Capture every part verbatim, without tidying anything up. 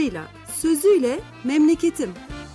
sazıyla, sözüyle memleketim.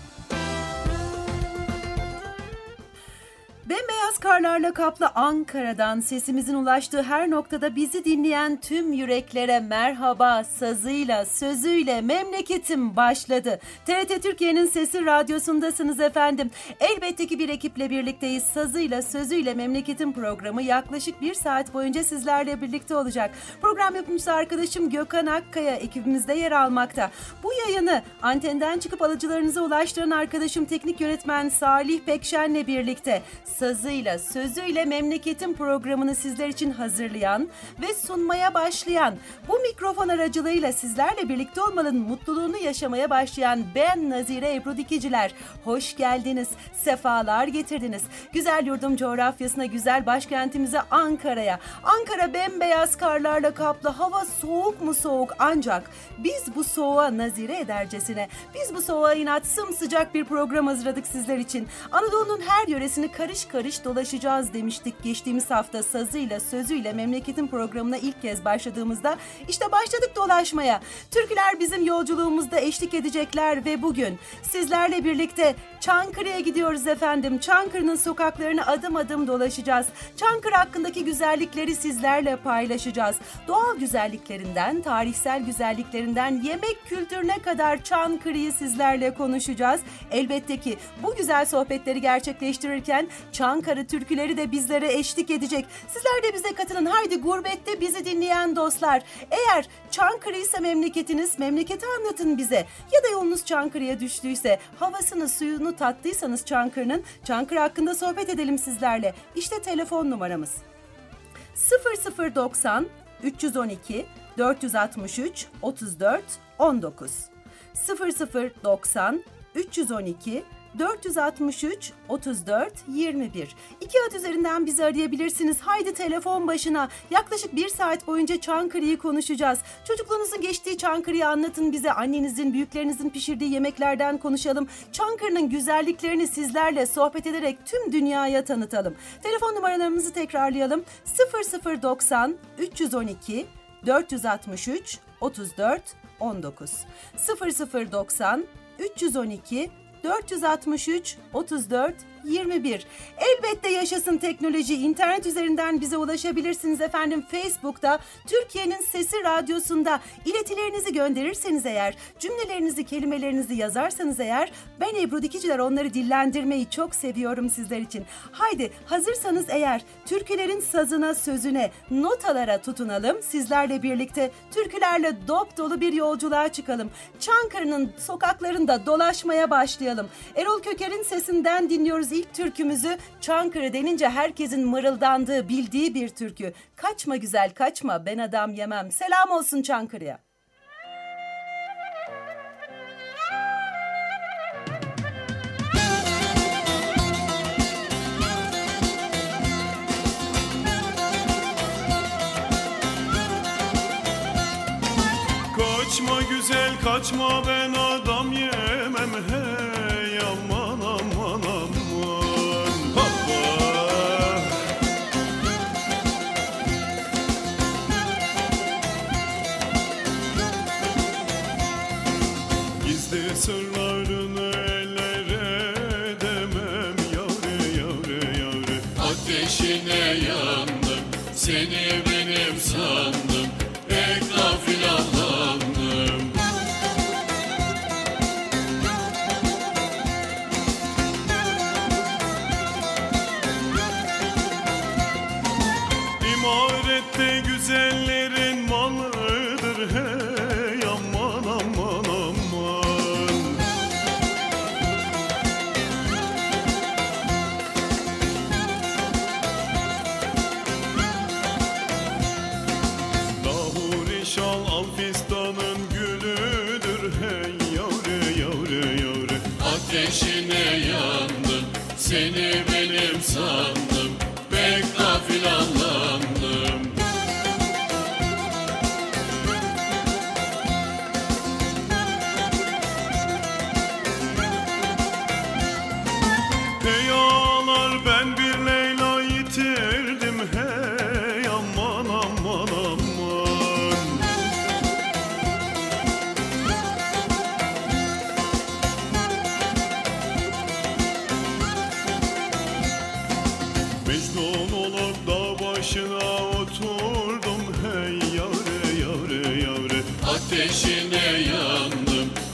Bembeyaz karlarla kaplı Ankara'dan sesimizin ulaştığı her noktada bizi dinleyen tüm yüreklere merhaba, sazıyla, sözüyle memleketim başladı. T R T Türkiye'nin Sesi Radyosu'ndasınız efendim. Elbette ki bir ekiple birlikteyiz. Sazıyla, sözüyle memleketim programı yaklaşık bir saat boyunca sizlerle birlikte olacak. Program yapımcısı arkadaşım Gökhan Akkaya ekibimizde yer almakta. Bu yayını antenden çıkıp alıcılarınıza ulaştıran arkadaşım teknik yönetmen Salih Pekşen'le birlikte sazıyla, sözüyle memleketin programını sizler için hazırlayan ve sunmaya başlayan, bu mikrofon aracılığıyla sizlerle birlikte olmanın mutluluğunu yaşamaya başlayan ben Nazire Ebru Dikiciler. Hoş geldiniz, sefalar getirdiniz. Güzel yurdum coğrafyasına, güzel başkentimize Ankara'ya. Ankara bembeyaz karlarla kaplı, hava soğuk mu soğuk, ancak biz bu soğuğa nazire edercesine, biz bu soğuğa inat sımsıcak bir program hazırladık sizler için. Anadolu'nun her yöresini karış karış dolaşacağız demiştik geçtiğimiz hafta sazıyla, sözüyle memleketin programına ilk kez başladığımızda. İşte başladık dolaşmaya. Türküler bizim yolculuğumuzda eşlik edecekler ve bugün sizlerle birlikte Çankırı'ya gidiyoruz efendim. Çankırı'nın sokaklarını adım adım dolaşacağız. Çankırı hakkındaki güzellikleri sizlerle paylaşacağız. Doğal güzelliklerinden, tarihsel güzelliklerinden, yemek kültürüne kadar Çankırı'yı sizlerle konuşacağız. Elbette ki bu güzel sohbetleri gerçekleştirirken Çankırı türküleri de bizlere eşlik edecek. Sizler de bize katılın. Haydi gurbette bizi dinleyen dostlar. Eğer Çankırı ise memleketiniz, memleketi anlatın bize. Ya da yolunuz Çankırı'ya düştüyse, havasını, suyunu tattıysanız Çankırı'nın, Çankırı hakkında sohbet edelim sizlerle. İşte telefon numaramız. sıfır sıfır doksan üç yüz on iki dört yüz altmış üç otuz dört on dokuz sıfır sıfır doksan üç yüz on iki dört yüz altmış üç otuz dört yirmi bir. İki hat üzerinden bizi arayabilirsiniz. Haydi telefon başına. Yaklaşık bir saat boyunca Çankırı'yı konuşacağız. Çocukluğunuzun geçtiği Çankırı'yı anlatın bize. Annenizin, büyüklerinizin pişirdiği yemeklerden konuşalım. Çankırı'nın güzelliklerini sizlerle sohbet ederek tüm dünyaya tanıtalım. Telefon numaralarımızı tekrarlayalım. sıfır sıfır doksan üç yüz on iki dört yüz altmış üç otuz dört on dokuz sıfır sıfır doksan üç yüz on iki dört yüz altmış üç otuz dört yirmi bir. Elbette yaşasın teknoloji. İnternet üzerinden bize ulaşabilirsiniz efendim. Facebook'ta, Türkiye'nin Sesi Radyosu'nda iletilerinizi gönderirseniz eğer, cümlelerinizi, kelimelerinizi yazarsanız eğer, ben Ebru Dikiciler onları dillendirmeyi çok seviyorum sizler için. Haydi hazırsanız eğer türkülerin sazına, sözüne, notalara tutunalım. Sizlerle birlikte türkülerle dop dolu bir yolculuğa çıkalım. Çankırı'nın sokaklarında dolaşmaya başlayalım. Erol Köker'in sesinden dinliyoruz ilk türkümüzü. Çankırı denince herkesin mırıldandığı, bildiği bir türkü. Kaçma güzel kaçma, ben adam yemem. Selam olsun Çankırı'ya. Kaçma güzel kaçma, ben adam yemem hey, aman aman aman. Gizli sırlarını ellere edemem yavre yavre yavre. Ateşine yandım, seni benim sandım, pek gafil avlandım. İmarette güzellerin malıdır hey, aman aman aman. Lahuri şal al fistanın gülüdür hey, yavre yavre yavre. Ateşine yandım, seni benim sandım, pek gafil avlandım. Hey ağalar, ben bir Leyla yitirdim hey, aman aman aman.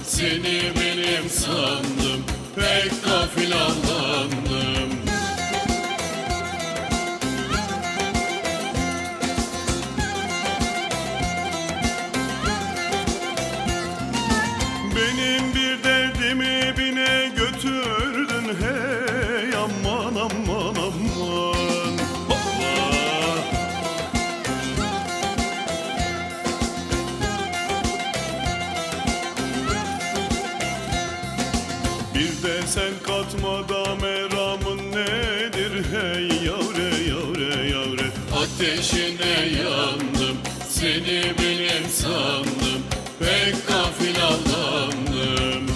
seni benim sandım, pek gafil aldandım. Benim bir derdimi bine götürdün, hey aman aman aman. Allah. Bir de sen katma da meramın nedir, hey yavre yavre yavre. Ateşine yandım, seni benim sandım, pek gafil aldandım.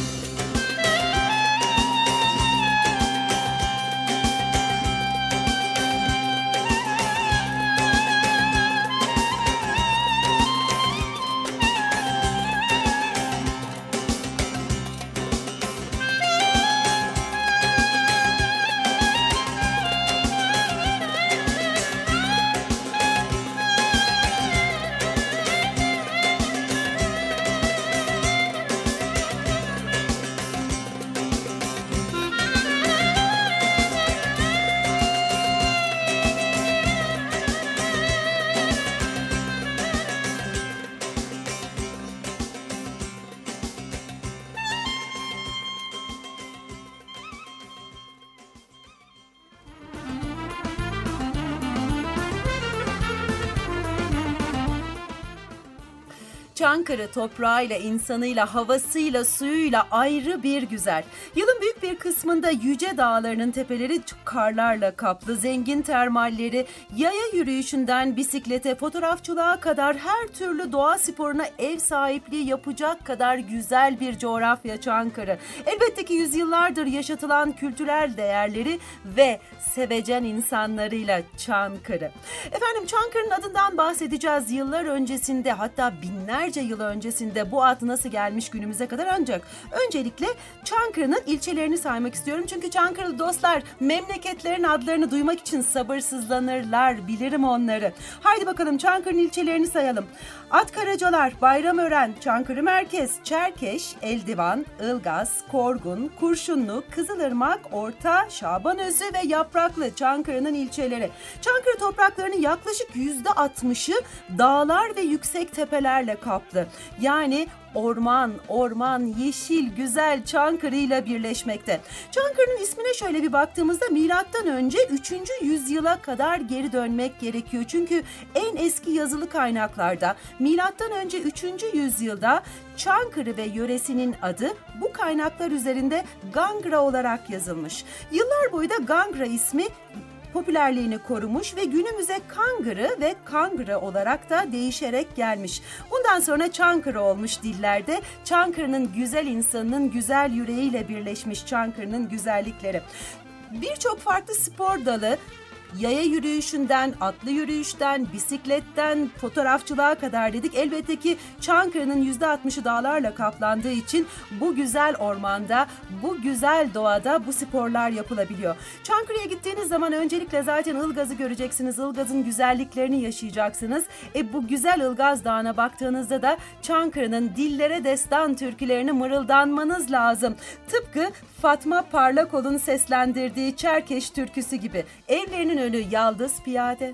Çankırı toprağıyla, insanıyla, havasıyla, suyuyla ayrı bir güzel. Yılın büyük bir kısmında yüce dağlarının tepeleri karlarla kaplı, zengin termalleri, yaya yürüyüşünden bisiklete, fotoğrafçılığa kadar her türlü doğa sporuna ev sahipliği yapacak kadar güzel bir coğrafya Çankırı. Elbette ki yüzyıllardır yaşatılan kültürel değerleri ve sevecen insanlarıyla Çankırı. Efendim, Çankırı'nın adından bahsedeceğiz. Yıllar öncesinde, hatta binlerce yıl öncesinde bu ad nasıl gelmiş günümüze kadar, ancak öncelikle Çankırı'nın ilçelerini saymak istiyorum. Çünkü Çankırılı dostlar memleketlerin adlarını duymak için sabırsızlanırlar, bilirim onları. Haydi bakalım Çankırı'nın ilçelerini sayalım. Atkaracalar, Bayramören, Çankırı Merkez, Çerkeş, Eldivan, Ilgaz, Korgun, Kurşunlu, Kızılırmak, Orta, Şabanözü ve Yapraklı Çankırı'nın ilçeleri. Çankırı topraklarının yaklaşık yüzde altmışı dağlar ve yüksek tepelerle kaplı. Yani orman, orman, yeşil, güzel Çankırı ile birleşmekte. Çankırı'nın ismine şöyle bir baktığımızda milattan önce üçüncü yüzyıla kadar geri dönmek gerekiyor. Çünkü en eski yazılı kaynaklarda milattan önce üçüncü yüzyılda Çankırı ve yöresinin adı bu kaynaklar üzerinde Gangra olarak yazılmış. Yıllar boyu da Gangra ismi popülerliğini korumuş ve günümüze Kangırı ve Kangırı olarak da değişerek gelmiş. Bundan sonra Çankırı olmuş dillerde. Çankırı'nın güzel insanının güzel yüreğiyle birleşmiş Çankırı'nın güzellikleri. Birçok farklı spor dalı, yaya yürüyüşünden, atlı yürüyüşten, bisikletten, fotoğrafçılığa kadar dedik. Elbette ki Çankırı'nın yüzde altmışı dağlarla kaplandığı için bu güzel ormanda, bu güzel doğada bu sporlar yapılabiliyor. Çankırı'ya gittiğiniz zaman öncelikle zaten Ilgaz'ı göreceksiniz. Ilgaz'ın güzelliklerini yaşayacaksınız. E bu güzel Ilgaz Dağı'na baktığınızda da Çankırı'nın dillere destan türkülerini mırıldanmanız lazım. Tıpkı Fatma Parlakol'un seslendirdiği Çerkeş türküsü gibi. Evlerinin önü yaldız piyade.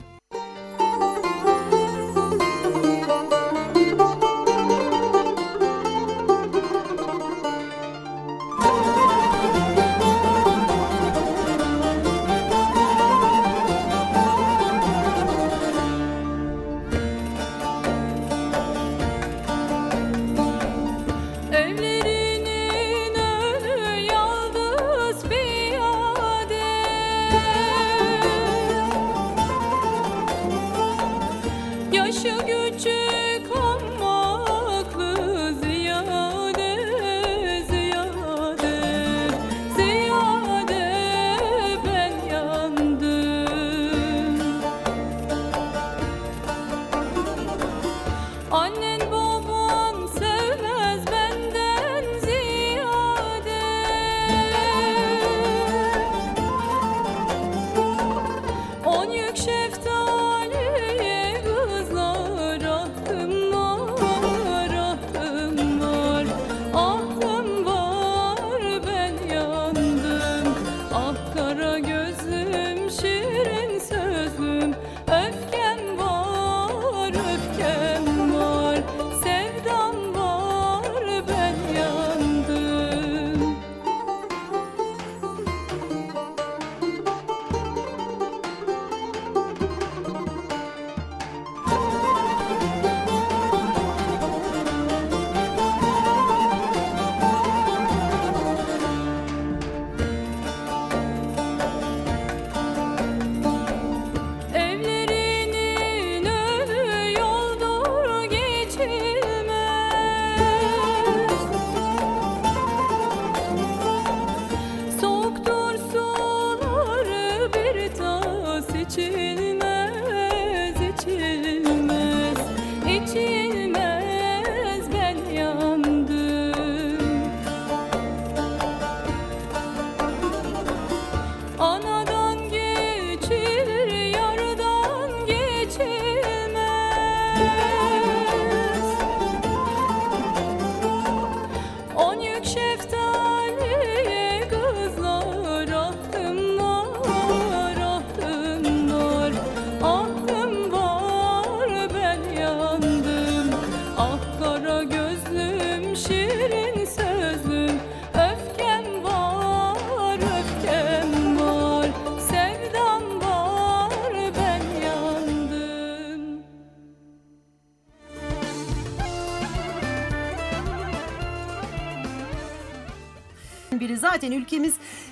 biri. Zaten ülkemiz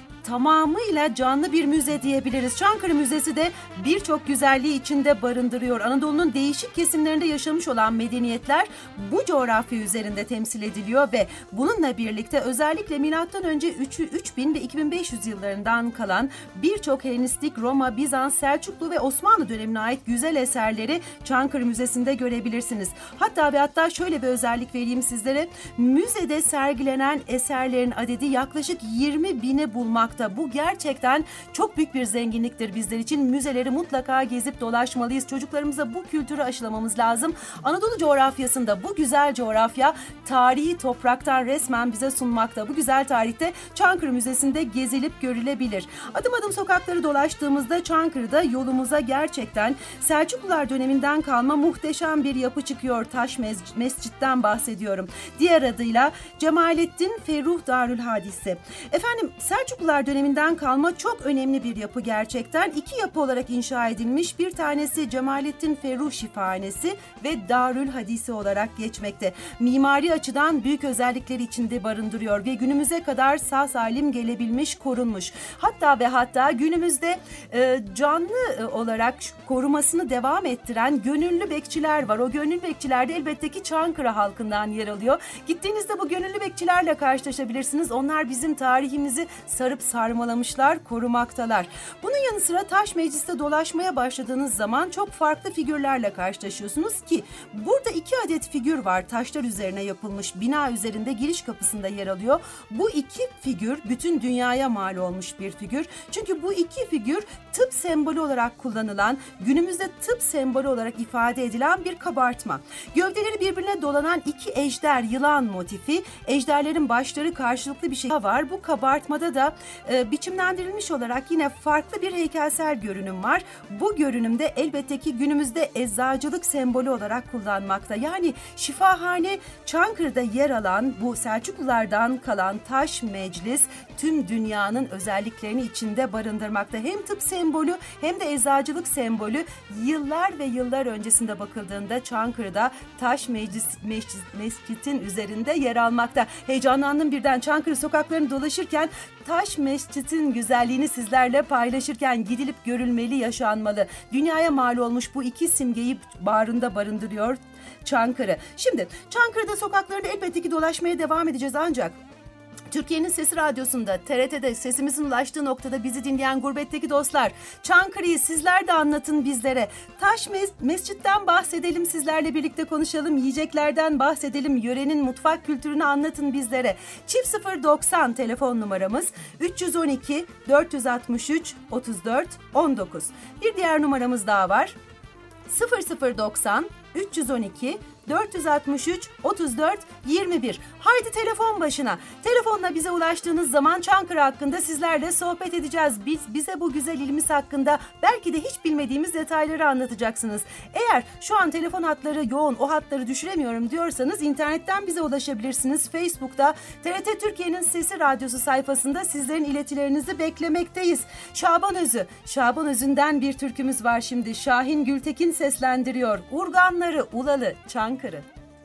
tamamıyla canlı bir müze diyebiliriz. Çankırı Müzesi de birçok güzelliği içinde barındırıyor. Anadolu'nun değişik kesimlerinde yaşamış olan medeniyetler bu coğrafya üzerinde temsil ediliyor ve bununla birlikte özellikle milattan önce üç bin ve iki bin beş yüz yıllarından kalan birçok Helenistik, Roma, Bizans, Selçuklu ve Osmanlı dönemine ait güzel eserleri Çankırı Müzesi'nde görebilirsiniz. Hatta ve hatta şöyle bir özellik vereyim sizlere. Müzede sergilenen eserlerin adedi yaklaşık yirmi bini bulmakta. Bu gerçekten çok büyük bir zenginliktir bizler için. Müzeleri mutlaka gezip dolaşmalıyız. Çocuklarımıza bu kültürü aşılamamız lazım. Anadolu coğrafyasında bu güzel coğrafya tarihi topraktan resmen bize sunmakta. Bu güzel tarihte Çankırı Müzesi'nde gezilip görülebilir. Adım adım sokakları dolaştığımızda Çankırı'da yolumuza gerçekten Selçuklular döneminden kalma muhteşem bir yapı çıkıyor. Taş Mescid'den bahsediyorum. Diğer adıyla Cemalettin Ferruh Darülhadisi. Efendim Selçuklular döneminden kalma çok önemli bir yapı gerçekten. İki yapı olarak inşa edilmiş. Bir tanesi Cemalettin Ferruh Şifahanesi ve Darülhadisi olarak geçmekte. Mimari açıdan büyük özellikleri içinde barındırıyor ve günümüze kadar sağ salim gelebilmiş, korunmuş. Hatta ve hatta günümüzde e, canlı olarak korumasını devam ettiren gönüllü bekçiler var. O gönüllü bekçiler de elbette ki Çankırı halkından yer alıyor. Gittiğinizde bu gönüllü bekçilerle karşılaşabilirsiniz. Onlar bizim tarihimizi sarıp sarmalamışlar, korumaktalar. Bunun yanı sıra Taş Meclis'te dolaşmaya başladığınız zaman çok farklı figürlerle karşılaşıyorsunuz ki burada iki adet figür var. Taşlar üzerine yapılmış, bina üzerinde giriş kapısında yer alıyor. Bu iki figür bütün dünyaya mal olmuş bir figür. Çünkü bu iki figür tıp sembolü olarak kullanılan, günümüzde tıp sembolü olarak ifade edilen bir kabartma. Gövdeleri birbirine dolanan iki ejder, yılan motifi, ejderlerin başları karşılıklı bir şey var. Bu kabartmada da e, biçimlendirilmiş olarak yine farklı bir heykelsel görünüm var. Bu görünümde elbette ki günümüzde eczacılık sembolü olarak kullanmakta. Yani şifahane Çankırı'da yer alan bu Selçuklulardan kalan Taş Meclis tüm dünyanın özelliklerini içinde barındırmakta. Hem tıp sembolü hem de eczacılık sembolü. Yıllar ve yıllar öncesinde bakıldığında Çankırı'da Taş Meclis, Meclis Mescid'in üzerinde yer almakta. Heyecanlandım birden Çankırı sokaklarını dolaşırken. Taş Mescid'in güzelliğini sizlerle paylaşırken gidilip görülmeli, yaşanmalı. Dünyaya mal olmuş bu iki simgeyi bağrında barındırıyor Çankırı. Şimdi Çankırı'da sokaklarında elbette ki dolaşmaya devam edeceğiz ancak Türkiye'nin Sesi Radyosu'nda, T R T'de sesimizin ulaştığı noktada bizi dinleyen gurbetteki dostlar, Çankırı'yı sizler de anlatın bizlere. Taş Mes- Mescid'den bahsedelim, sizlerle birlikte konuşalım, yiyeceklerden bahsedelim, yörenin mutfak kültürünü anlatın bizlere. Çift sıfır doksan telefon numaramız, üç yüz on iki dört altı üç otuz dört on dokuz. Bir diğer numaramız daha var, sıfır sıfır doksan üç yüz on iki dört altı üç otuz dört yirmi bir. Haydi telefon başına. Telefonla bize ulaştığınız zaman Çankırı hakkında sizlerle sohbet edeceğiz. Biz bize bu güzel ilimiz hakkında belki de hiç bilmediğimiz detayları anlatacaksınız. Eğer şu an telefon hatları yoğun, o hatları düşüremiyorum diyorsanız internetten bize ulaşabilirsiniz. Facebook'ta T R T Türkiye'nin Sesi Radyosu sayfasında sizlerin iletilerinizi beklemekteyiz. Şaban Özü. Şaban Özü'nden bir türkümüz var şimdi. Şahin Gültekin seslendiriyor. Urganları Ulalı Çankırı. Ankara.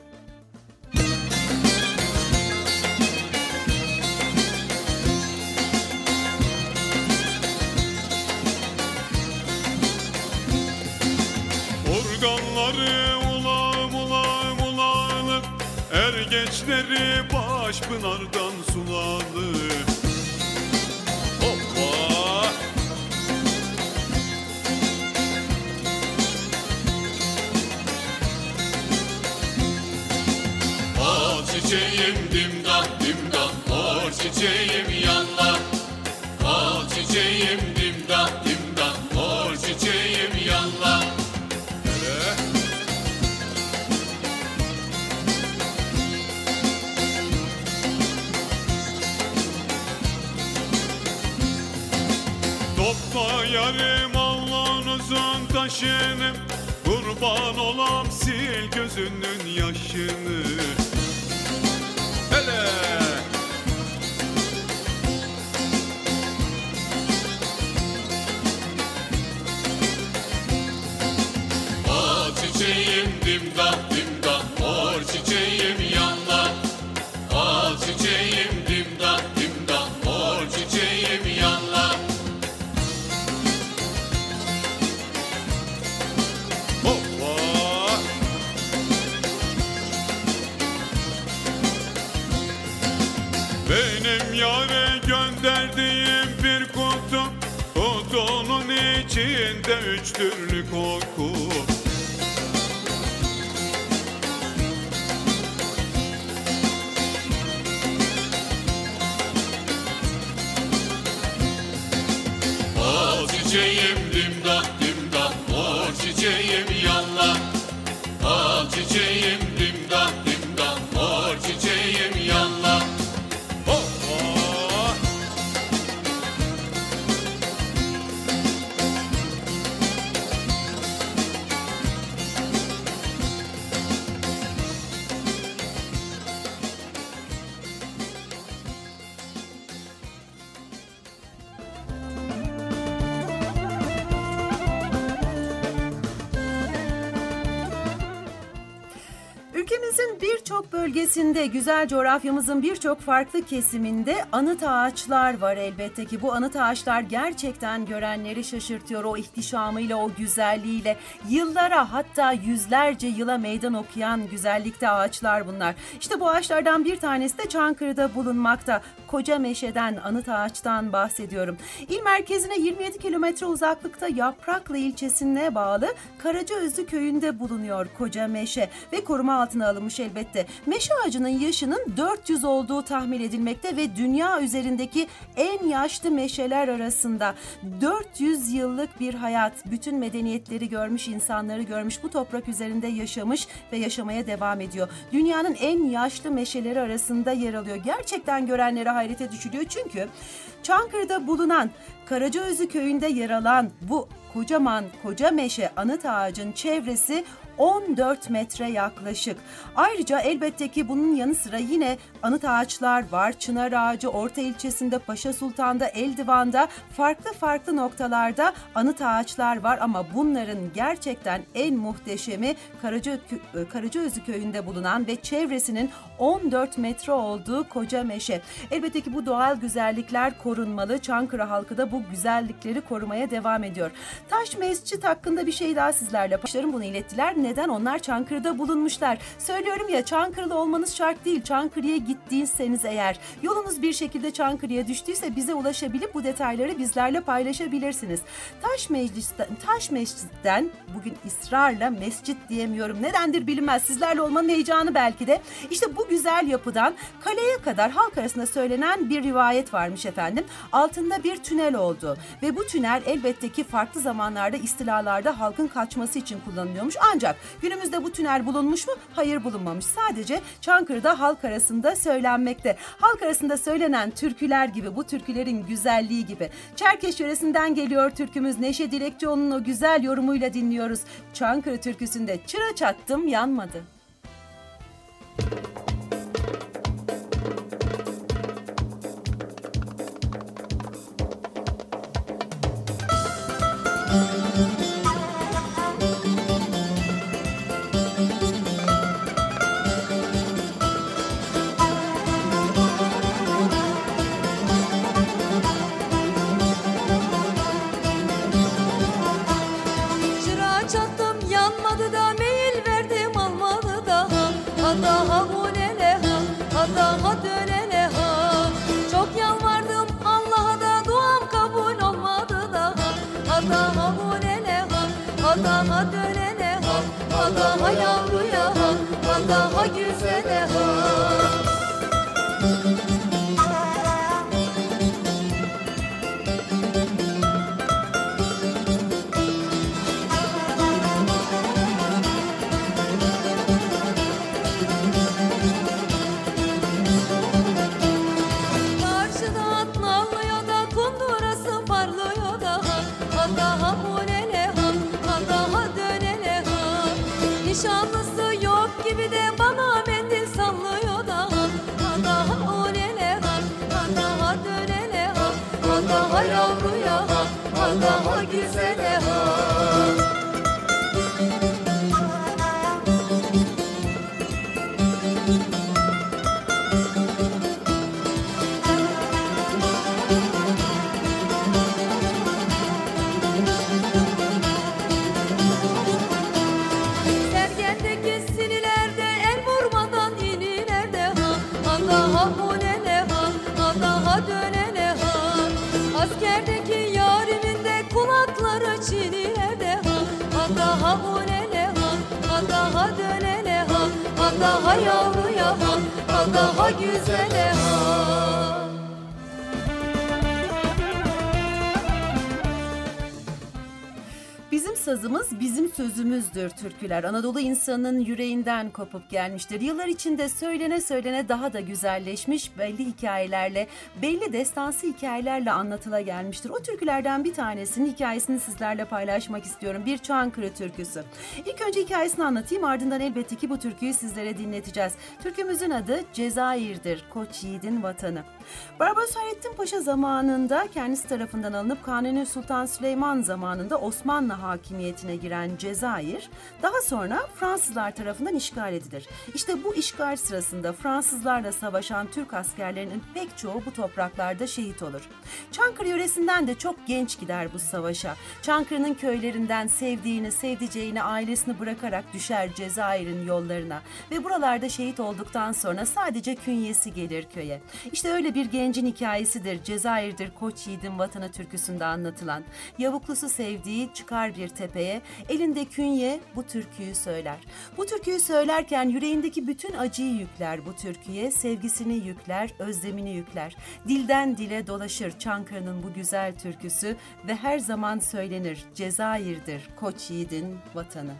Organları ulam ulam ulanı, ergeçleri Başpınar'dan sulalı. Hoppa! Al çiçeğim dimdah dimdah, mor çiçeğim yanla. Al çiçeğim dimdah dimdah, mor çiçeğim yanla. Topla yarım Allah'ınızın taşını, kurban olam sil gözünün yaşını. Hele! Al çiçeğim dimdah dimdah, mor çiçeğim yanla. Al çiçeğim dimdah dimdah, Benim yâre gönderdiğim bir kutu, kutunun içinde üç türlü koku. Al çiçeğim dimdak dimdak, mor çiçeğim yallah. Al çiçeğim dimdak dimdak, mor çiçeğim yallah. Ülkemizin birçok bölgesinde, güzel coğrafyamızın birçok farklı kesiminde anıt ağaçlar var elbette ki. Bu anıt ağaçlar gerçekten görenleri şaşırtıyor. O ihtişamıyla, o güzelliğiyle, yıllara, hatta yüzlerce yıla meydan okuyan güzellikte ağaçlar bunlar. İşte bu ağaçlardan bir tanesi de Çankırı'da bulunmakta. Kocameşe'den, anıt ağaçtan bahsediyorum. İl merkezine yirmi yedi kilometre uzaklıkta Yapraklı ilçesine bağlı Karacaözü köyünde bulunuyor Kocameşe ve koruma altına alınmış elbette. Meşe ağacının yaşının dört yüz olduğu tahmin edilmekte ve dünya üzerindeki en yaşlı meşeler arasında. dört yüz yıllık bir hayat, bütün medeniyetleri görmüş, insanları görmüş, bu toprak üzerinde yaşamış ve yaşamaya devam ediyor. Dünyanın en yaşlı meşeleri arasında yer alıyor. Gerçekten görenlere hayrete düşülüyor çünkü Çankırı'da bulunan Karacaözü köyünde yer alan bu kocaman Kocameşe anıt ağacın çevresi on dört metre yaklaşık. Ayrıca elbette ki bunun yanı sıra yine anıt ağaçlar var. Çınar Ağacı, Orta ilçesinde, Paşa Sultan'da, Eldivan'da, farklı farklı noktalarda anıt ağaçlar var ama bunların gerçekten en muhteşemi Karaca, Karacaözü köyünde bulunan ve çevresinin on dört metre olduğu Kocameşe. Elbette ki bu doğal güzellikler korunmalı. Çankırı halkı da bu güzellikleri korumaya devam ediyor. Taş Mescit hakkında bir şey daha sizlerle paylaşırım. Bunu ilettiler. Neden? Onlar Çankırı'da bulunmuşlar. Söylüyorum ya, Çankırılı olmanız şart değil. Çankırı'ya gittiyseniz eğer, yolunuz bir şekilde Çankırı'ya düştüyse bize ulaşabilip bu detayları bizlerle paylaşabilirsiniz. Taş Meclis'ten, Taş Mescit'ten, bugün ısrarla mescit diyemiyorum. Nedendir bilinmez. Sizlerle olmanın heyecanı belki de. İşte bu güzel yapıdan kaleye kadar halk arasında söylenen bir rivayet varmış efendim. Altında bir tünel oldu ve bu tünel elbette ki farklı zamanlarda istilalarda halkın kaçması için kullanılıyormuş. Ancak günümüzde bu tünel bulunmuş mu? Hayır, bulunmamış. Sadece Çankırı'da halk arasında söylenmekte. Halk arasında söylenen türküler gibi, bu türkülerin güzelliği gibi. Çerkeş yöresinden geliyor türkümüz. Neşe Dilekçioğlu'nun o güzel yorumuyla dinliyoruz. Çankırı türküsünde çıra çattım yanmadı. Daha hunele ha, daha dönele ha. Çok yalvardım Allah'a da duam kabul olmadı daha. Daha hunele ha, daha dönele ha, daha yavruya ha, daha güzele ha. Nişanlısı yok gibi de bana mendil sağ daha dönene ha. Askerdeki yarimin de kulakları çinilerde ha. Ha daha unele ha, ha daha dönene ha. Ha daha yavruya ha, ha daha güzele ha. Bizim sazımız bizim sözümüzdür türküler. Anadolu insanının yüreğinden kopup gelmiştir. Yıllar içinde söylene söylene daha da güzelleşmiş, belli hikayelerle, belli destansı hikayelerle anlatıla gelmiştir. O türkülerden bir tanesinin hikayesini sizlerle paylaşmak istiyorum. Bir Çankırı türküsü. İlk önce hikayesini anlatayım, ardından elbette ki bu türküyü sizlere dinleteceğiz. Türkümüzün adı Cezayir'dir, Koç Yiğidin vatanı. Barbaros Hayrettin Paşa zamanında kendisi tarafından alınıp Kanuni Sultan Süleyman zamanında Osmanlı hakimiyetine giren Cezayir, daha sonra Fransızlar tarafından işgal edilir. İşte bu işgal sırasında Fransızlarla savaşan Türk askerlerinin pek çoğu bu topraklarda şehit olur. Çankırı yöresinden de çok genç gider bu savaşa. Çankırı'nın köylerinden sevdiğini, sevdiceğini, ailesini bırakarak düşer Cezayir'in yollarına ve buralarda şehit olduktan sonra sadece künyesi gelir köye. İşte öyle bir gencin hikayesidir Cezayir'dir Koç Yiğidin vatanı türküsünde anlatılan. Yavuklusu sevdiği çıkar bir tepeye, elinde künye bu türküyü söyler. Bu türküyü söylerken yüreğindeki bütün acıyı yükler bu türküye, sevgisini yükler, özlemini yükler. Dilden dile dolaşır Çankırı'nın bu güzel türküsü ve her zaman söylenir Cezayir'dir Koç Yiğidin vatanı.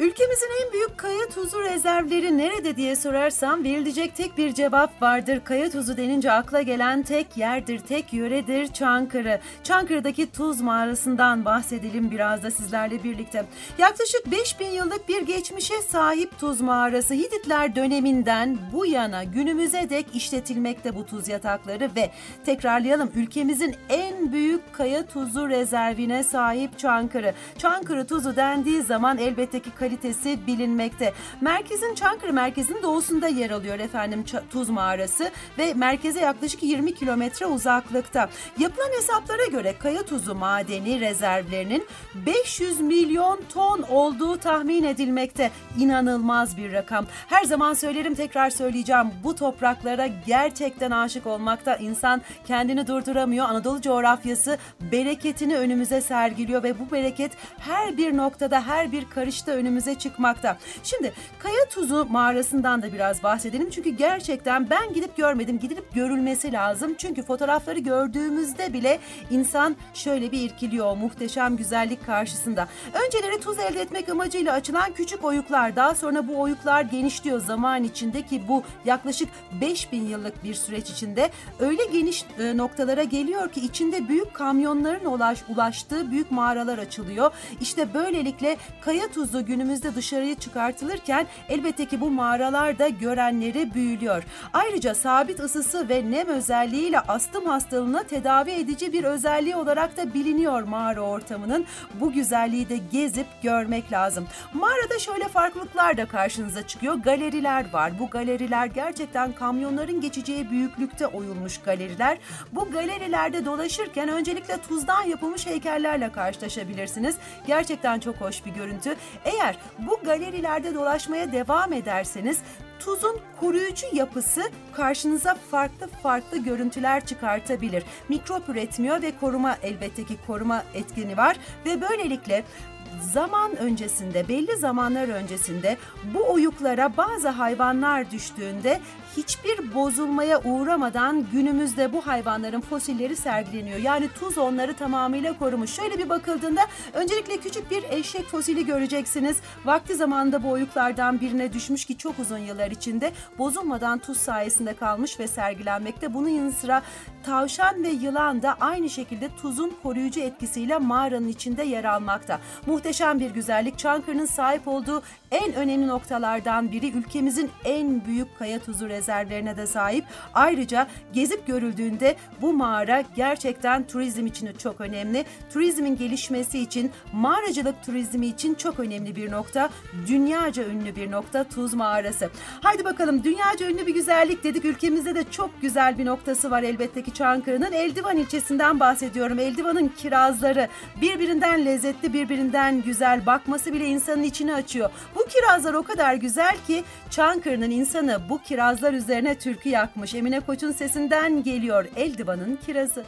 Ülkemizin en büyük kaya tuzu rezervleri nerede diye sorarsam verilecek tek bir cevap vardır. Kaya tuzu denince akla gelen tek yerdir, tek yöredir Çankırı. Çankırı'daki tuz mağarasından bahsedelim biraz da sizlerle birlikte. Yaklaşık beş bin yıllık bir geçmişe sahip tuz mağarası. Hititler döneminden bu yana günümüze dek işletilmekte bu tuz yatakları ve tekrarlayalım, ülkemizin en büyük kaya tuzu rezervine sahip Çankırı. Çankırı tuzu dendiği zaman elbette ki kalitesi bilinmekte. Merkezin Çankırı merkezinin doğusunda yer alıyor efendim tuz mağarası ve merkeze yaklaşık yirmi kilometre uzaklıkta. Yapılan hesaplara göre kaya tuzu madeni rezervlerinin beş yüz milyon ton olduğu tahmin edilmekte. İnanılmaz bir rakam. Her zaman söylerim, tekrar söyleyeceğim. Bu topraklara gerçekten aşık olmakta insan kendini durduramıyor. Anadolu coğrafyası bereketini önümüze sergiliyor ve bu bereket her bir noktada, her bir karışta önümüze çıkmakta. Şimdi kaya tuzu mağarasından da biraz bahsedelim. Çünkü gerçekten ben gidip görmedim. Gidip görülmesi lazım. Çünkü fotoğrafları gördüğümüzde bile insan şöyle bir irkiliyor o muhteşem güzellik karşısında. Önceleri tuz elde etmek amacıyla açılan küçük oyuklar, daha sonra bu oyuklar genişliyor zaman içinde ki bu yaklaşık beş bin yıllık bir süreç içinde öyle geniş e, noktalara geliyor ki içinde büyük kamyonların ulaş, ulaştığı büyük mağaralar açılıyor. İşte böylelikle kaya tuzu günümüzde dışarıya çıkartılırken elbette ki bu mağaralar da görenleri büyülüyor. Ayrıca sabit ısısı ve nem özelliğiyle astım hastalığına tedavi edici bir özelliği olarak da biliniyor mağara ortamının. Bu güzelliği de gezip görmek lazım. Mağarada şöyle farklılıklar da karşınıza çıkıyor. Galeriler var. Bu galeriler gerçekten kamyonların geçeceği büyüklükte oyulmuş galeriler. Bu galerilerde dolaşırken öncelikle tuzdan yapılmış heykellerle karşılaşabilirsiniz. Gerçekten çok hoş bir görüntü. Eğer bu galerilerde dolaşmaya devam ederseniz tuzun koruyucu yapısı karşınıza farklı farklı görüntüler çıkartabilir. Mikrop üretmiyor ve koruma, elbette ki koruma etkeni var ve böylelikle zaman öncesinde, belli zamanlar öncesinde bu oyuklara bazı hayvanlar düştüğünde hiçbir bozulmaya uğramadan günümüzde bu hayvanların fosilleri sergileniyor. Yani tuz onları tamamıyla korumuş. Şöyle bir bakıldığında öncelikle küçük bir eşek fosili göreceksiniz. Vakti zamanında bu oyuklardan birine düşmüş ki çok uzun yıllar içinde bozulmadan tuz sayesinde kalmış ve sergilenmekte. Bunun yanı sıra tavşan ve yılan da aynı şekilde tuzun koruyucu etkisiyle mağaranın içinde yer almakta. Muhteşem bir güzellik. Çankırı'nın sahip olduğu en önemli noktalardan biri, ülkemizin en büyük kaya tuzu rezervlerine de sahip. Ayrıca gezip görüldüğünde bu mağara gerçekten turizm için çok önemli. Turizmin gelişmesi için, mağaracılık turizmi için çok önemli bir nokta. Dünyaca ünlü bir nokta Tuz Mağarası. Haydi bakalım, dünyaca ünlü bir güzellik dedik. Ülkemizde de çok güzel bir noktası var elbette ki Çankırı'nın. Eldivan ilçesinden bahsediyorum. Eldivan'ın kirazları birbirinden lezzetli, birbirinden güzel. Bakması bile insanın içini açıyor. Bu kirazlar o kadar güzel ki Çankırı'nın insanı bu kirazlar üzerine türkü yakmış. Emine Koç'un sesinden geliyor Eldivan'ın kirazı.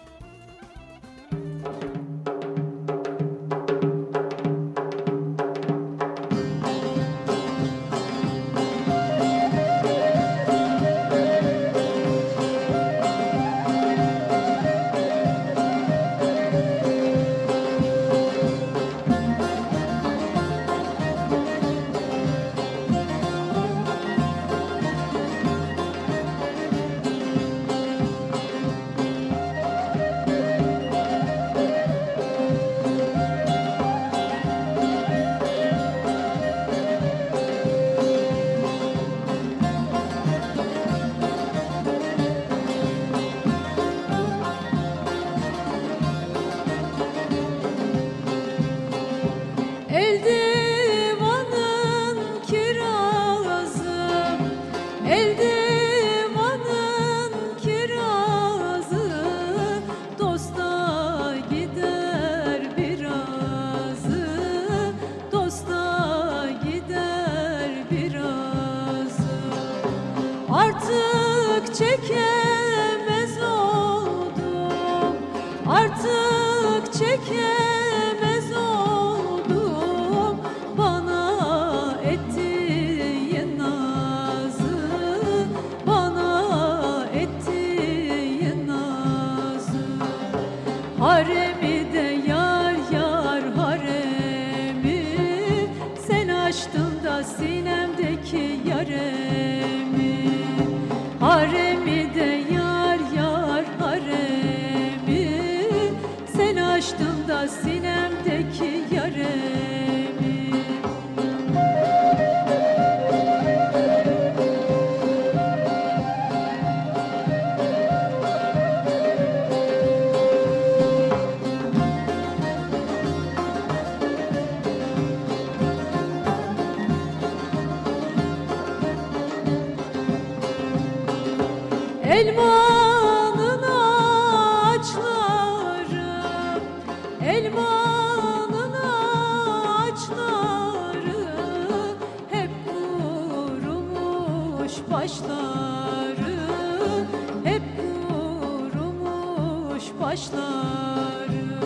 Artık çekemez oldum, artık çekemez oldum. Bana ettiğin nazı, bana ettiğin nazı. Haremi de yar yar haremi, sen sinemdeki yaremi, haremi de yar yar haremi, sen açtın da sinemdeki yaremi. Elmanın ağaçları, elmanın ağaçları hep kurumuş başları, hep kurumuş başları.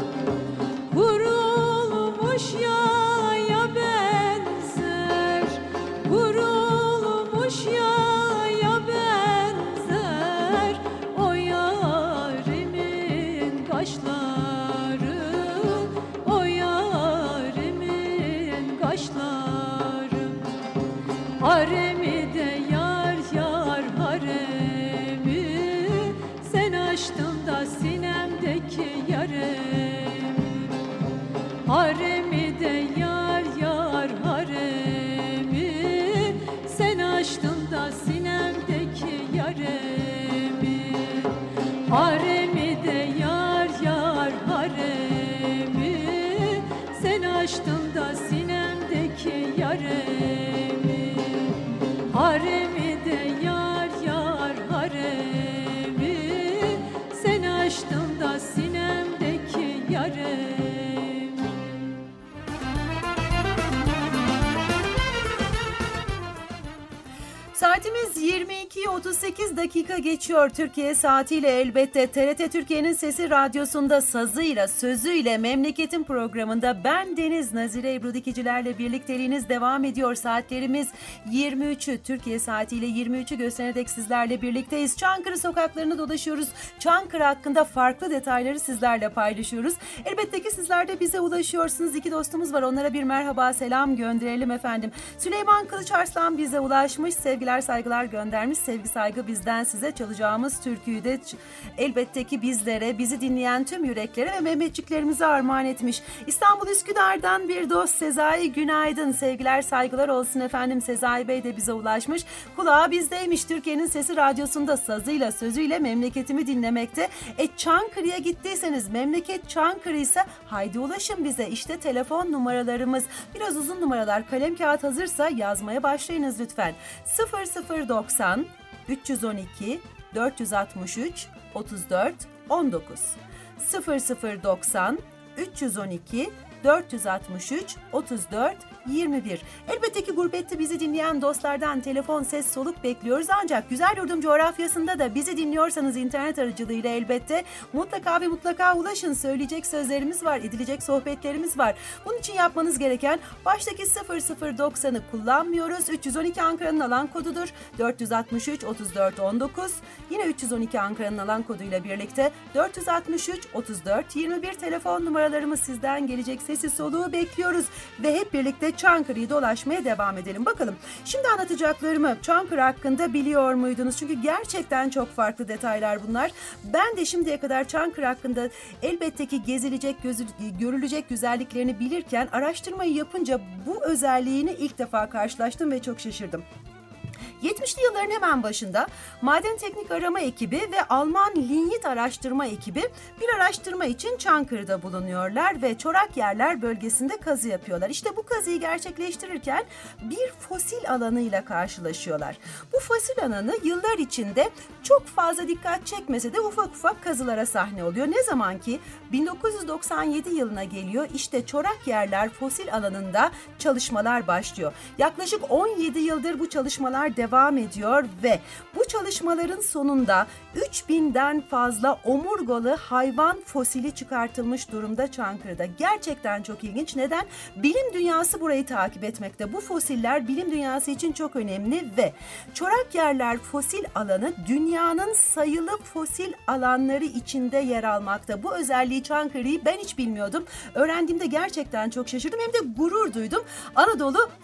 Kurulmuş yaya benzer, kurulmuş yaya benzer o yarimin kaşları, o yarimin kaşları. Haremi de yar yar haremi, sen açtın da sinemdeki yaremi. Haremi de yar yar haremi, sen açtın da sinemdeki yaremi. Haremi de yar yar haremi, sen açtın da sinemdeki yaremi. Haremi de yar yar haremi, sen açtın da sinemdeki yaremi. Saatimiz yirmi iki otuz sekiz dakika geçiyor. Türkiye saatiyle elbette T R T Türkiye'nin Sesi Radyosu'nda sazıyla, sözüyle Memleketin programında ben Deniz Nazire Ebru Dikicilerle birlikteliğiniz devam ediyor. Saatlerimiz yirmi üçü, Türkiye saatiyle yirmi üçü göstererek sizlerle birlikteyiz. Çankırı sokaklarını dolaşıyoruz. Çankırı hakkında farklı detayları sizlerle paylaşıyoruz. Elbette ki sizler de bize ulaşıyorsunuz. İki dostumuz var. Onlara bir merhaba, selam gönderelim efendim. Süleyman Kılıçarslan bize ulaşmış. Sevgiler, saygılar göndermiş. Sevgi, saygı bizden size. Çalacağımız türküyü de elbette ki bizlere, bizi dinleyen tüm yüreklere ve Mehmetçiklerimize armağan etmiş. İstanbul Üsküdar'dan bir dost Sezai, günaydın. Sevgiler, saygılar olsun efendim. Sezai Bey de bize ulaşmış. Kulağı bizdeymiş. Türkiye'nin Sesi Radyosu'nda sazıyla, sözüyle memleketimi dinlemekte. E Çankırı'ya gittiyseniz, memleket Çankırı ise haydi ulaşın bize. İşte telefon numaralarımız. Biraz uzun numaralar. Kalem kağıt hazırsa yazmaya başlayınız lütfen. sıfır sıfır doksan üç yüz on iki dört yüz altmış üç otuz dört on dokuz sıfır sıfır doksan üç yüz on iki dört yüz altmış üç otuz dört yirmi bir. Elbette ki gurbette bizi dinleyen dostlardan telefon, ses, soluk bekliyoruz. Ancak güzel yurdum coğrafyasında da bizi dinliyorsanız internet aracılığıyla elbette mutlaka ve mutlaka ulaşın. Söyleyecek sözlerimiz var, edilecek sohbetlerimiz var. Bunun için yapmanız gereken baştaki sıfır sıfır doksanı kullanmıyoruz. üç yüz on iki Ankara'nın alan kodudur. dört yüz altmış üç otuz dört on dokuz. Yine üç yüz on iki Ankara'nın alan koduyla birlikte dört yüz altmış üç otuz dört yirmi bir telefon numaralarımız, sizden gelecek sesi soluğu bekliyoruz. Ve hep birlikte Çankırı'yı dolaşmaya devam edelim. Bakalım şimdi anlatacaklarımı Çankırı hakkında biliyor muydunuz? Çünkü gerçekten çok farklı detaylar bunlar. Ben de şimdiye kadar Çankırı hakkında elbette ki gezilecek, gözü, görülecek güzelliklerini bilirken araştırmayı yapınca bu özelliğini ilk defa karşılaştım ve çok şaşırdım. yetmişli yılların hemen başında Maden Teknik Arama Ekibi ve Alman Linyit Araştırma Ekibi bir araştırma için Çankırı'da bulunuyorlar ve Çorak Yerler bölgesinde kazı yapıyorlar. İşte bu kazıyı gerçekleştirirken bir fosil alanıyla karşılaşıyorlar. Bu fosil alanı yıllar içinde çok fazla dikkat çekmese de ufak ufak kazılara sahne oluyor. Ne zaman ki bin dokuz yüz doksan yedi yılına geliyor, işte Çorak Yerler fosil alanında çalışmalar başlıyor. Yaklaşık on yedi yıldır bu çalışmalar devam devam ediyor ve bu çalışmaların sonunda üç binden fazla omurgalı hayvan fosili çıkartılmış durumda Çankırı'da. Gerçekten çok ilginç. Neden? Bilim dünyası burayı takip etmekte. Bu fosiller bilim dünyası için çok önemli ve Çorak Yerler fosil alanı dünyanın sayılı fosil alanları içinde yer almakta. Bu özelliği Çankırı'yı ben hiç bilmiyordum. Öğrendiğimde gerçekten çok şaşırdım, hem de gurur duydum. Anadolu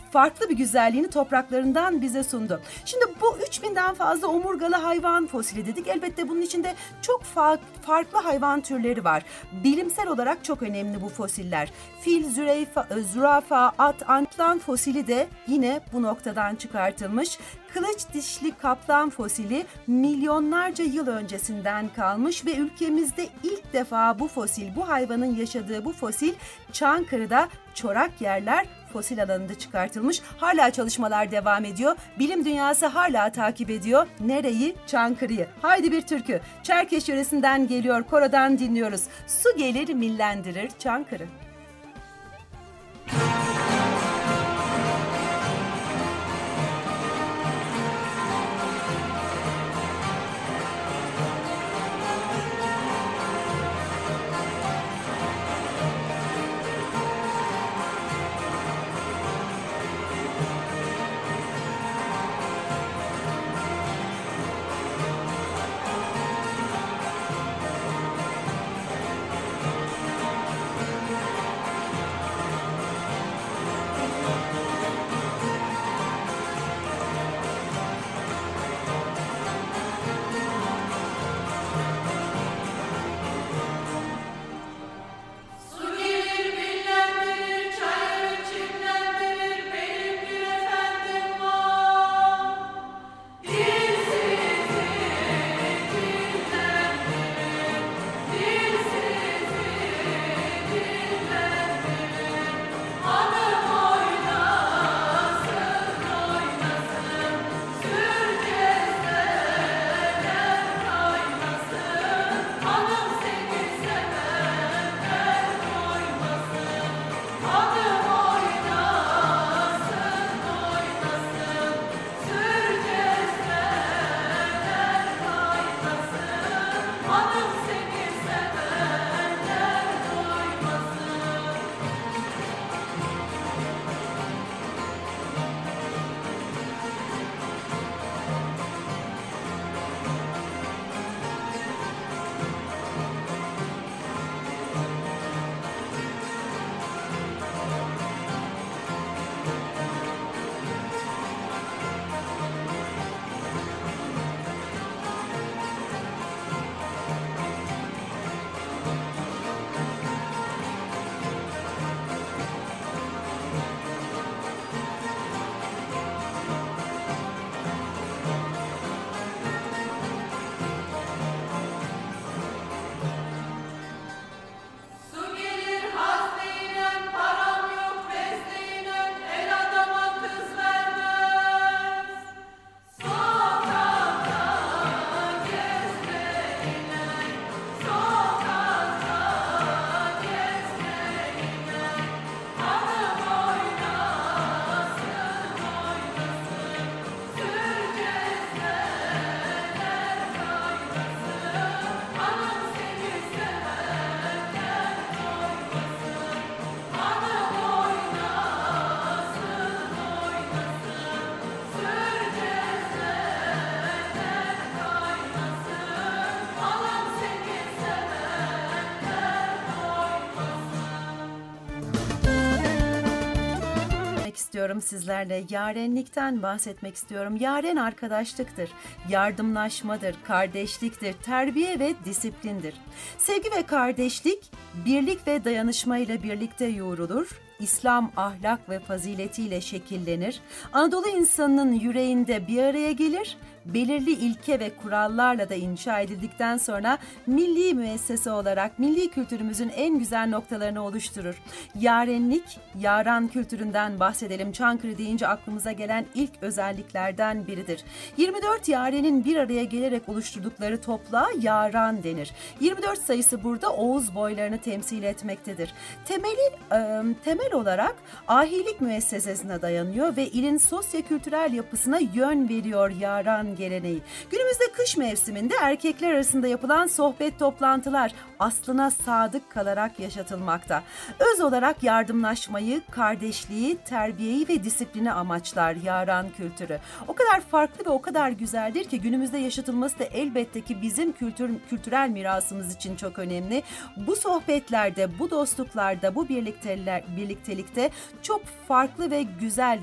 farklı bir güzelliğini topraklarından bize sundu. Şimdi bu üç binden fazla omurgalı hayvan fosili dedik. Elbette bunun içinde çok fa- farklı hayvan türleri var. Bilimsel olarak çok önemli bu fosiller. Fil, züreyfa, zürafa, at, antlan fosili de yine bu noktadan çıkartılmış. Kılıç dişli kaplan fosili milyonlarca yıl öncesinden kalmış ve ülkemizde ilk defa bu fosil, bu hayvanın yaşadığı bu fosil Çankırı'da çorak yerler fosil alanında çıkartılmış. Hala çalışmalar devam ediyor. Bilim dünyası hala takip ediyor. Nereyi? Çankırı'yı. Haydi bir türkü. Çerkeş yöresinden geliyor. Korodan dinliyoruz. Su gelir millendirir Çankırı. istiyorum sizlerle. Yarenlikten bahsetmek istiyorum. Yaren arkadaşlıktır, yardımlaşmadır, kardeşliktir, terbiye ve disiplindir. Sevgi ve kardeşlik, birlik ve dayanışmayla birlikte yoğrulur. İslam ahlak ve faziletiyle şekillenir. Anadolu insanının yüreğinde bir araya gelir. Belirli ilke ve kurallarla da inşa edildikten sonra milli müessese olarak milli kültürümüzün en güzel noktalarını oluşturur. Yarenlik, yaran kültüründen bahsedelim. Çankırı deyince aklımıza gelen ilk özelliklerden biridir. yirmi dört yarenin bir araya gelerek oluşturdukları topluğa yaran denir. yirmi dört sayısı burada Oğuz boylarını temsil etmektedir. Temeli, e, temel olarak ahilik müessesesine dayanıyor ve ilin sosyo-kültürel yapısına yön veriyor yaran geleneği. Günümüzde kış mevsiminde erkekler arasında yapılan sohbet toplantılar aslına sadık kalarak yaşatılmakta. Öz olarak yardımlaşmayı, kardeşliği, terbiyeyi ve disiplini amaçlar yaran kültürü. O kadar farklı ve o kadar güzeldir ki günümüzde yaşatılması da elbette ki bizim kültür, kültürel mirasımız için çok önemli. Bu sohbetlerde, bu dostluklarda, bu birliktelikte çok farklı ve güzel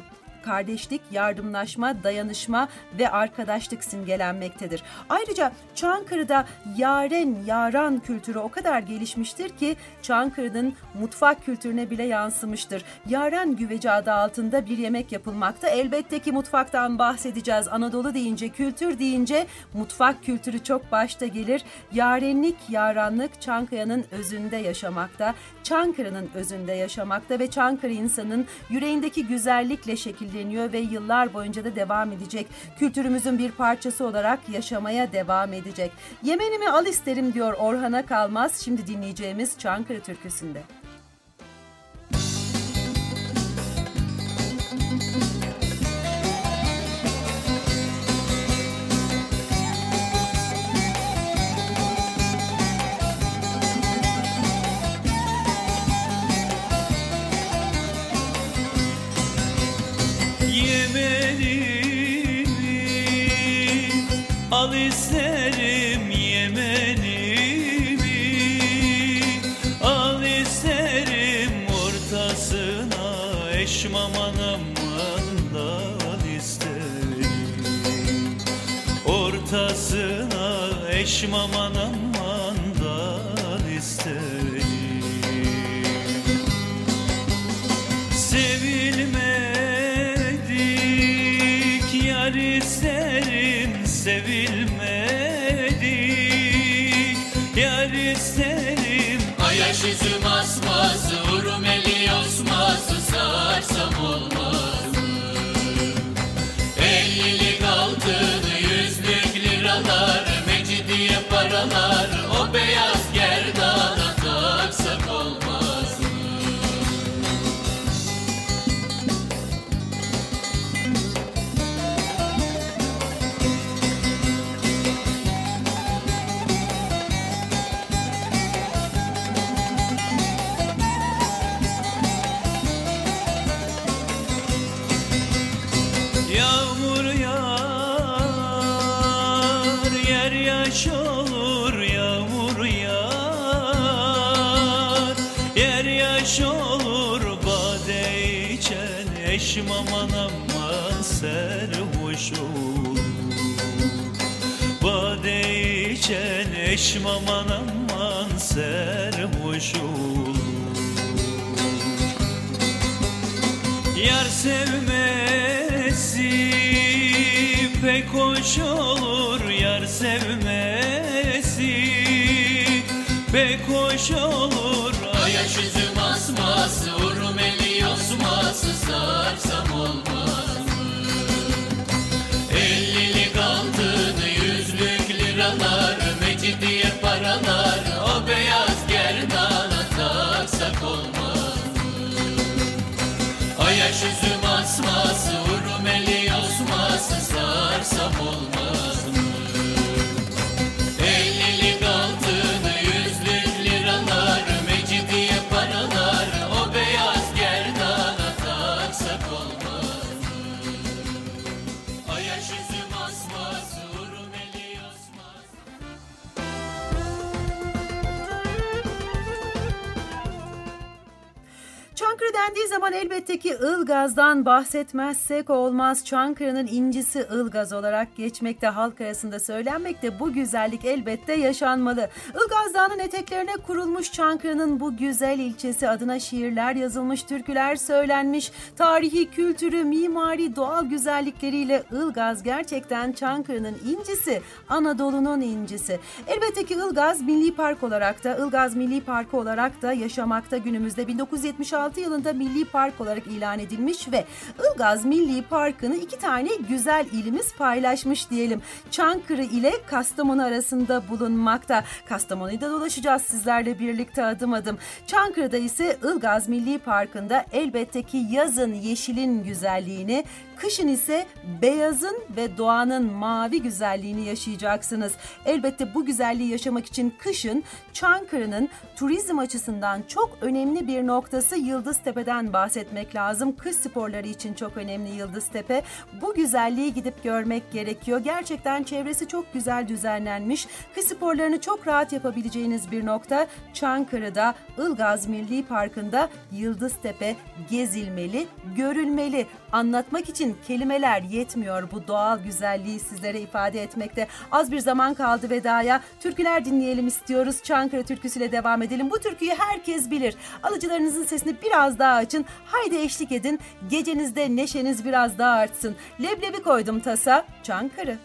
kardeşlik, yardımlaşma, dayanışma ve arkadaşlık simgelenmektedir. Ayrıca Çankırı'da yaren, yaran kültürü o kadar gelişmiştir ki Çankırı'nın mutfak kültürüne bile yansımıştır. Yaren güveci adı altında bir yemek yapılmakta. Elbette ki mutfaktan bahsedeceğiz. Anadolu deyince, kültür deyince mutfak kültürü çok başta gelir. Yarenlik, yaranlık Çankaya'nın özünde yaşamakta, Çankırı'nın özünde yaşamakta ve Çankırı insanın yüreğindeki güzellikle şekilleniyor ve yıllar boyunca da devam edecek. Kültürümüzün bir parçası olarak yaşamaya devam edecek. Yemenimi al isterim diyor Orhan'a Kalmaz. Şimdi dinleyeceğimiz Çankırı türküsünde. Al isterim Yemenimi, al isterim ortasına eşmam anamdan al isterim, ortasına eşmam anamdan al isterim. Sevilmedik yar isterim, sevilmedik yar isterim. Ayaş yüzüm asmaz, vurum eli osmaz, sarsam olmaz mı? Ellilik altın, yüzlük liralar, mecidiye paralar, o beyaz gerdana taksak olmaz mı? Yağmur yağar, yer yaş olur, yağmur yağar, yer yaş olur, bade içen eşmam anamman serhoş olur, bade içen eşmam anamman serhoş olur. Yar sevmesi pek hoş olur, yar sevmesi pek hoş olur. Ayaş yüzüm asmaz, vurum eli osmaz, sarsam olmaz mı? Ellilik altın, yüzlük liralar, mecidiye paralar, o beyaz gerdana taksak olmaz mı? Ayaş yüzüm asmaz, vurum eli osmaz, sarsam olmaz mı? Ellilik altın, yüzlük liralar, mecidiye paralar, o beyaz gerdana taksak olmaz mı? Ayaş yüzüm asmaz, vurum eli osmaz. Çankırı dendiği zaman elbette ki Ilgaz'dan bahsetmezsek olmaz. Çankırı'nın incisi Ilgaz olarak geçmekte, halk arasında söylenmekte. Bu güzellik elbette yaşanmalı. Ilgaz Dağı'nın eteklerine kurulmuş Çankırı'nın bu güzel ilçesi adına şiirler yazılmış, türküler söylenmiş. Tarihi, kültürü, mimari, doğal güzellikleriyle Ilgaz gerçekten Çankırı'nın incisi, Anadolu'nun incisi. Elbette ki Ilgaz Milli Park olarak da, Ilgaz Milli Parkı olarak da yaşamakta günümüzde. bin dokuz yüz yetmiş altı yılında Milli Park olarak ilan edilmiş ve Ilgaz Milli Parkı'nı iki tane güzel ilimiz paylaşmış diyelim. Çankırı ile Kastamonu arasında bulunmakta. Kastamonu'yu da dolaşacağız sizlerle birlikte adım adım. Çankırı'da ise Ilgaz Milli Parkı'nda elbette ki yazın yeşilin güzelliğini, kışın ise beyazın ve doğanın mavi güzelliğini yaşayacaksınız. Elbette bu güzelliği yaşamak için kışın Çankırı'nın turizm açısından çok önemli bir noktası yıl Yıldıztepe'den bahsetmek lazım. Kış sporları için çok önemli Yıldıztepe. Bu güzelliği gidip görmek gerekiyor. Gerçekten çevresi çok güzel düzenlenmiş. Kış sporlarını çok rahat yapabileceğiniz bir nokta. Çankırı'da Ilgaz Milli Parkı'nda Yıldıztepe gezilmeli, görülmeli. Anlatmak için kelimeler yetmiyor bu doğal güzelliği sizlere ifade etmekte. Az bir zaman kaldı vedaya. Türküler dinleyelim istiyoruz. Çankırı türküsüyle devam edelim. Bu türküyü herkes bilir. Alıcılarınızın sesini biraz daha açın. Haydi eşlik edin. Gecenizde neşeniz biraz daha artsın. Leblebi koydum tasa. Çankırı.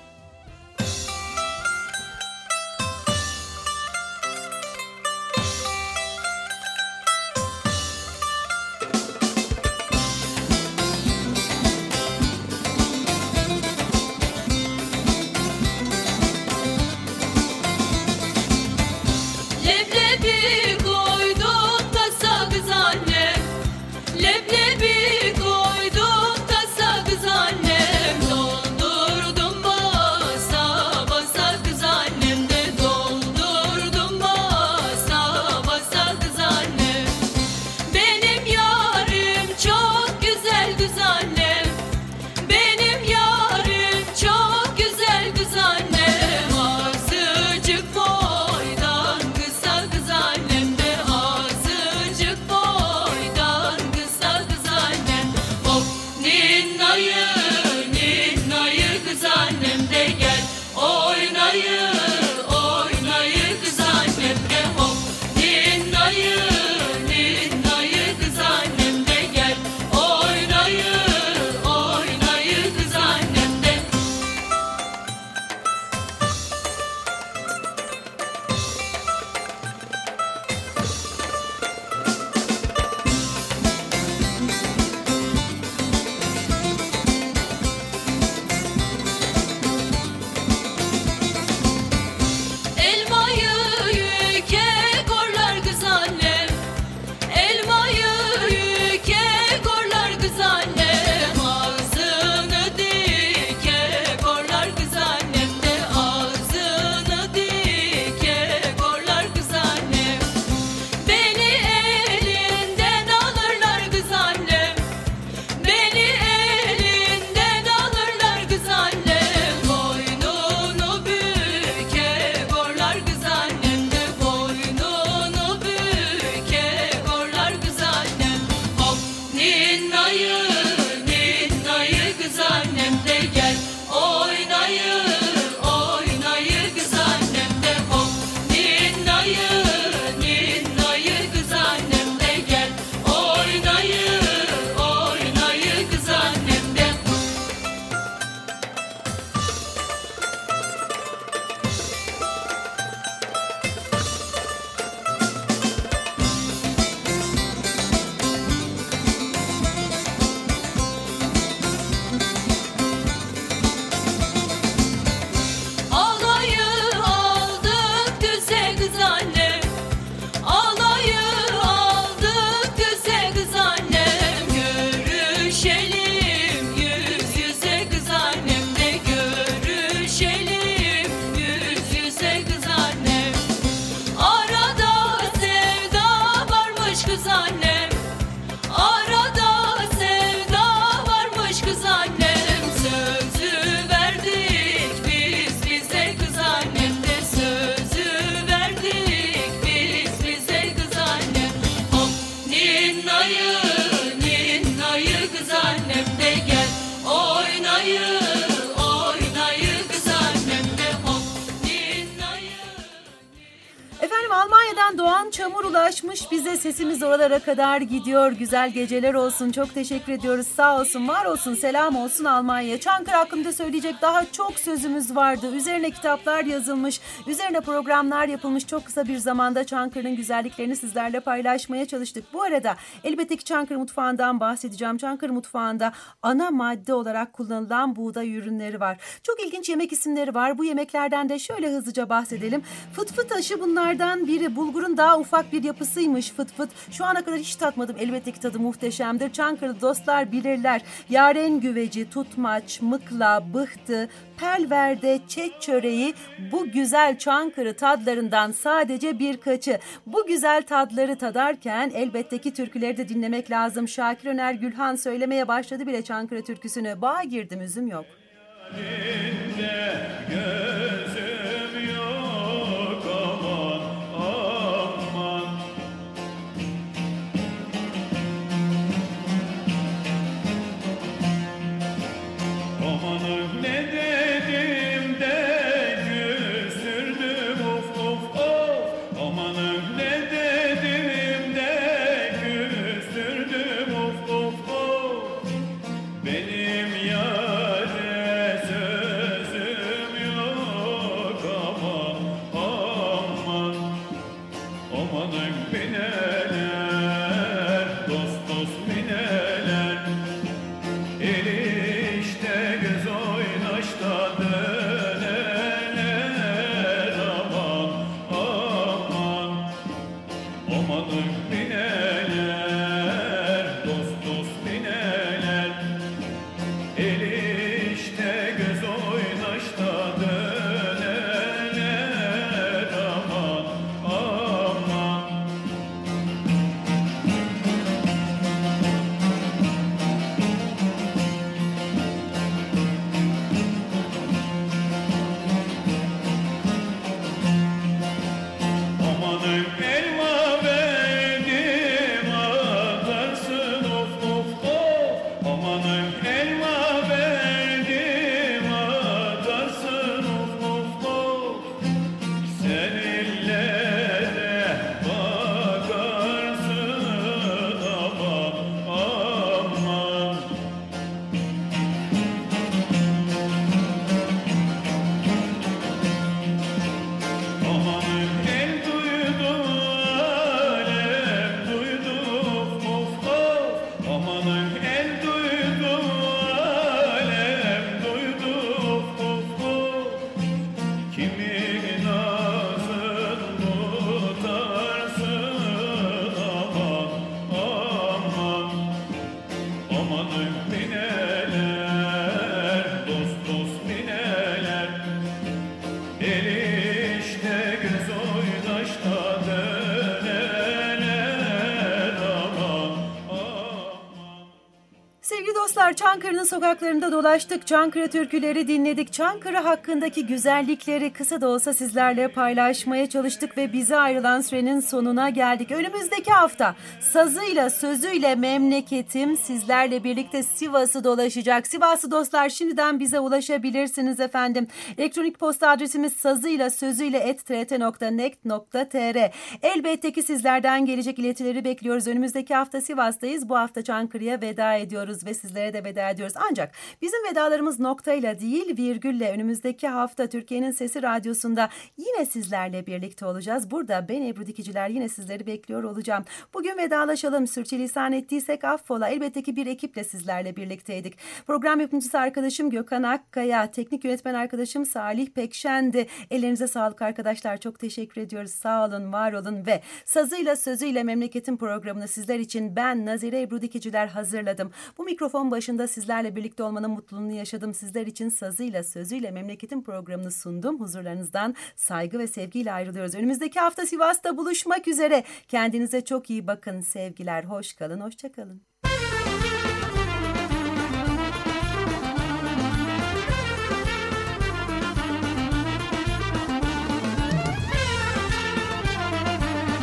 Doğan Çamur ulaşmış bize, sesimiz oralara kadar gidiyor. Güzel geceler olsun, çok teşekkür ediyoruz, sağ olsun, var olsun, selam olsun Almanya. Çankırı hakkında söyleyecek daha çok sözümüz vardı. Üzerine kitaplar yazılmış, üzerine programlar yapılmış. Çok kısa bir zamanda Çankırı'nın güzelliklerini sizlerle paylaşmaya çalıştık. Bu arada elbette ki Çankırı mutfağından bahsedeceğim. Çankırı mutfağında ana madde olarak kullanılan buğday ürünleri var. Çok ilginç yemek isimleri var. Bu yemeklerden de şöyle hızlıca bahsedelim. Fıt fıt aşı bunlardan biri. Bulgur Bulgurun daha ufak bir yapısıymış fıt fıt. Şu ana kadar hiç tatmadım. Elbette ki tadı muhteşemdir. Çankırılı dostlar bilirler. Yaren güveci, tutmaç, mıkla, bıhtı, pelverde, çet çöreği bu güzel Çankırı tadlarından sadece birkaçı. Bu güzel tadları tadarken elbette ki türküleri de dinlemek lazım. Şakir Öner Gülhan söylemeye başladı bile Çankırı türküsünü. Bağa girdim üzüm yok. Gözüm yok aman aman. Amanım ne dedim de küstürdüm of of of. Amanım ne dedim de küstürdüm of of of. Benim yâre sözüm yok aman aman. Amanın bineler, dost dost bineler. Erişte göz oynaşta döneler aman aman. Amanın bineler, dost dost bineler. Erişte göz oynaşta döneler aman aman. Amanın elma verdim atarsın of of of. Amanın elma verdim atarsın of of of. Sen ellere bakarsın aman aman. Amanın el duydu, alem duydu of of of. Amanın el duydu, alem duydu of of of. Kimin nazın tutarsın aman aman. Amanın bineler, dost dost bineler. Erişte göz oynaşta döneler aman aman. Sevgili dostlar, Çankırı'nın sokaklarında dolaştık. Çankırı türküleri dinledik. Çankırı hakkındaki güzellikleri kısa da olsa sizlerle paylaşmaya çalıştık ve bize ayrılan sürenin sonuna geldik. Önümüzdeki hafta sazıyla sözüyle memleketim sizlerle birlikte Sivas'ı dolaşacak. Sivaslı dostlar, şimdiden bize ulaşabilirsiniz efendim. Elektronik posta adresimiz sazıyla sözüyle et t r t nokta net nokta t r. Elbette ki sizlerden gelecek iletileri bekliyoruz. Önümüzdeki hafta Sivas'tayız. Bu hafta Çankırı'ya veda ediyoruz ve sizlere de veda ediyoruz. Ancak bizim vedalarımız noktayla değil virgülle. Önümüzdeki hafta Türkiye'nin Sesi Radyosu'nda yine sizlerle birlikte olacağız. Burada ben Ebru Dikiciler yine sizleri bekliyor olacağım. Bugün vedalaşalım. Sürçülisan ettiysek affola. Elbette ki bir ekiple sizlerle birlikteydik. Program yapımcısı arkadaşım Gökhan Akkaya, teknik yönetmen arkadaşım Salih Pekşendi. Ellerinize sağlık arkadaşlar. Çok teşekkür ediyoruz. Sağ olun, var olun ve sazıyla sözüyle memleketin programını sizler için ben Nazire Ebru Dikiciler hazırladım. Bu mikrofon başında sizlerle birlikte olmanın mutluluğunu yaşadım. Sizler için sazıyla sözüyle memleketin programını sundum. Huzurlarınızdan saygı ve sevgiyle ayrılıyoruz. Önümüzdeki hafta Sivas'ta buluşmak üzere. Kendinize çok iyi bakın. Sevgiler, hoş kalın, hoşça kalın.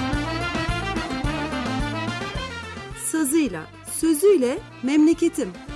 Sazıyla, sözüyle memleketim.